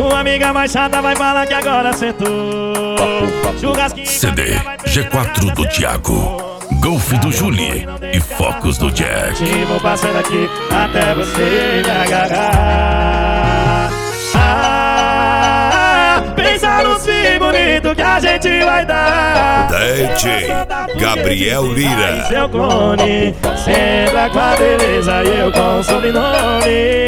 Sua amiga mais chata vai falar que agora sentou. Churrasquinho CD G4 do Thiago, Golf do Julie e Focus do Jack. Vou passando aqui até você me agarrar. Pensa nos filhos bonitos que a gente vai dar. DJ Gabriel Lira. Seu clone, sempre com a beleza e eu com o sobrenome.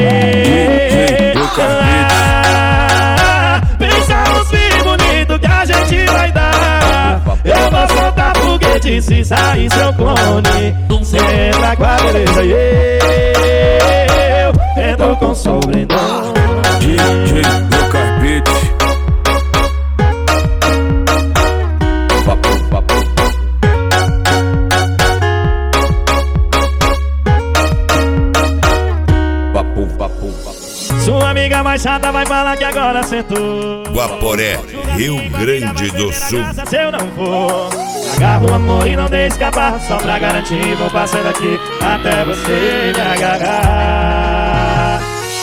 Pensa nos filhos bonitos que a gente vai dar. Eu vou soltar foguete se sair seu clone. Sempre com a beleza e eu entro com sobrenome. DJ no carpete. Sua amiga mais chata vai falar que agora sentou. Guaporé, Rio Grande do Sul. Se eu não for, agarro o amor e não deixe escapar. Só pra garantir, vou passando aqui até você me agarrar.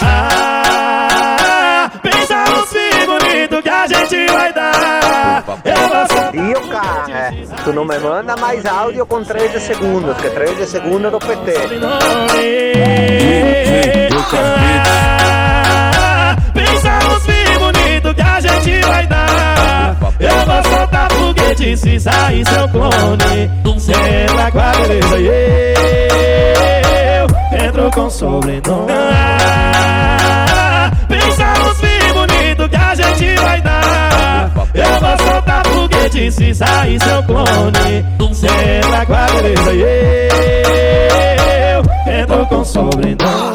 Pensa nos filhos bonitos que a gente vai dar. Eu vou soltar. E o cara, tu não me manda mais áudio com 13 segundos, que 13 segundos do PT. Pensa nos filhos bonitos que a gente vai dar. Eu vou soltar foguete se sair seu clone. Sempre com a beleza e eu entro com sobrenome. Pensa nos filhos bonitos que a gente vai dar. Eu vou soltar foguete se sair seu clone. Sempre com a beleza e eu entro com sobrenome.